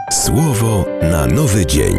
Słowo na nowy dzień.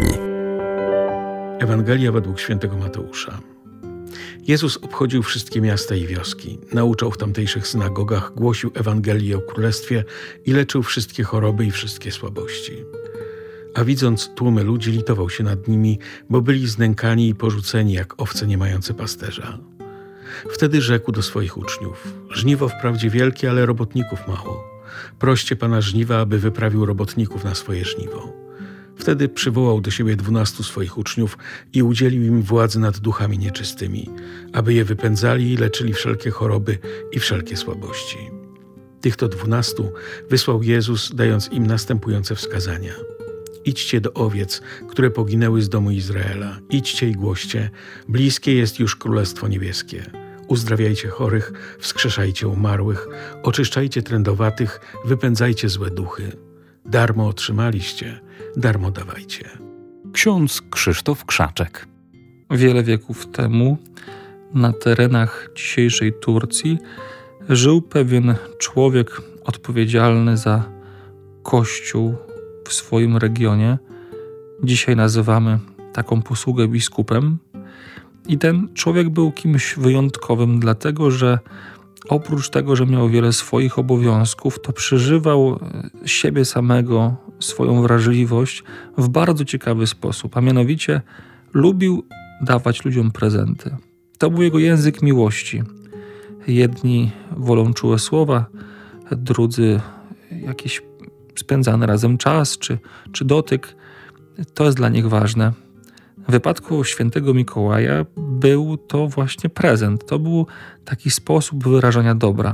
Ewangelia według świętego Mateusza. Jezus obchodził wszystkie miasta i wioski, nauczał w tamtejszych synagogach, głosił Ewangelię o Królestwie i leczył wszystkie choroby i wszystkie słabości. A widząc tłumy ludzi, litował się nad nimi, bo byli znękani i porzuceni jak owce nie mające pasterza. Wtedy rzekł do swoich uczniów: żniwo wprawdzie wielkie, ale robotników mało. Proście Pana żniwa, aby wyprawił robotników na swoje żniwo. Wtedy przywołał do siebie 12 swoich uczniów i udzielił im władzy nad duchami nieczystymi, aby je wypędzali i leczyli wszelkie choroby i wszelkie słabości. Tych to 12 wysłał Jezus, dając im następujące wskazania. Idźcie do owiec, które poginęły z domu Izraela. Idźcie i głoście, bliskie jest już Królestwo Niebieskie. Uzdrawiajcie chorych, wskrzeszajcie umarłych, oczyszczajcie trędowatych, wypędzajcie złe duchy. Darmo otrzymaliście, darmo dawajcie. Ksiądz Krzysztof Krzaczek. Wiele wieków temu na terenach dzisiejszej Turcji żył pewien człowiek odpowiedzialny za kościół w swoim regionie. Dzisiaj nazywamy taką posługę biskupem. I ten człowiek był kimś wyjątkowym, dlatego że oprócz tego, że miał wiele swoich obowiązków, to przeżywał siebie samego, swoją wrażliwość w bardzo ciekawy sposób, a mianowicie lubił dawać ludziom prezenty. To był jego język miłości. Jedni wolą czułe słowa, drudzy jakiś spędzany razem czas czy dotyk. To jest dla nich ważne. W wypadku świętego Mikołaja był to właśnie prezent. To był taki sposób wyrażania dobra.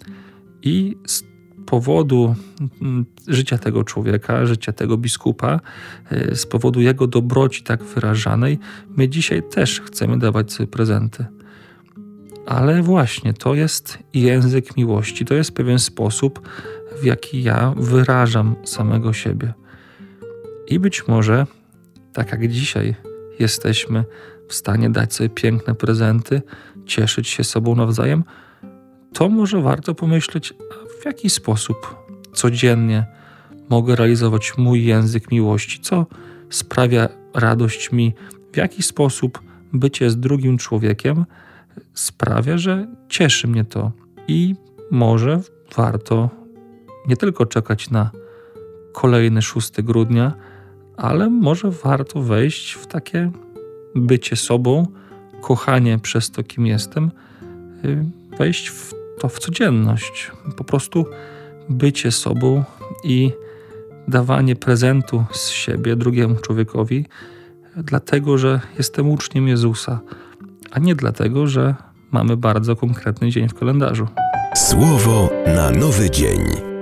I z powodu życia tego człowieka, życia tego biskupa, z powodu jego dobroci tak wyrażanej, my dzisiaj też chcemy dawać sobie prezenty. Ale właśnie to jest język miłości. To jest pewien sposób, w jaki ja wyrażam samego siebie. I być może, tak jak dzisiaj jesteśmy w stanie dać sobie piękne prezenty, cieszyć się sobą nawzajem, to może warto pomyśleć, w jaki sposób codziennie mogę realizować mój język miłości, co sprawia radość mi, w jaki sposób bycie z drugim człowiekiem sprawia, że cieszy mnie to. I może warto nie tylko czekać na kolejny 6 grudnia, ale może warto wejść w takie bycie sobą, kochanie przez to, kim jestem, wejść w codzienność. Po prostu bycie sobą i dawanie prezentu z siebie drugiemu człowiekowi, dlatego, że jestem uczniem Jezusa, a nie dlatego, że mamy bardzo konkretny dzień w kalendarzu. Słowo na nowy dzień.